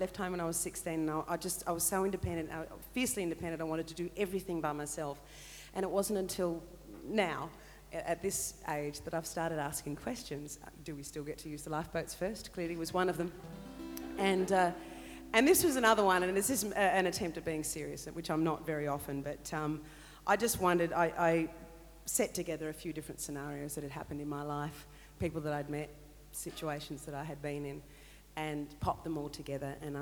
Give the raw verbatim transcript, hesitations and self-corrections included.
left home when I was sixteen, and I, I just I was so independent, I, fiercely independent. I wanted to do everything by myself, and it wasn't until now, at this age, that I've started asking questions. Do we still get to use the lifeboats first? Clearly was one of them, and uh, and this was another one, and this is a, an attempt at being serious, which I'm not very often. But um, I just wondered. I, I set together a few different scenarios that had happened in my life, people that I'd met, situations that I had been in, and popped them all together and